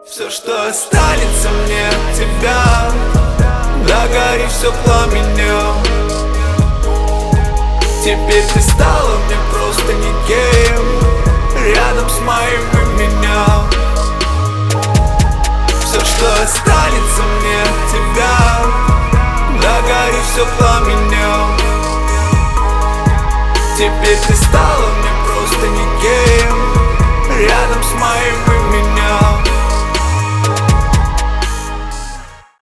Все, что останется мне от тебя, догори все пламенем. Теперь ты стала мне просто никем, рядом с моим именем. Все, что останется мне от тебя, догори все пламенем. Теперь ты стала мне просто никем, рядом с моим именем.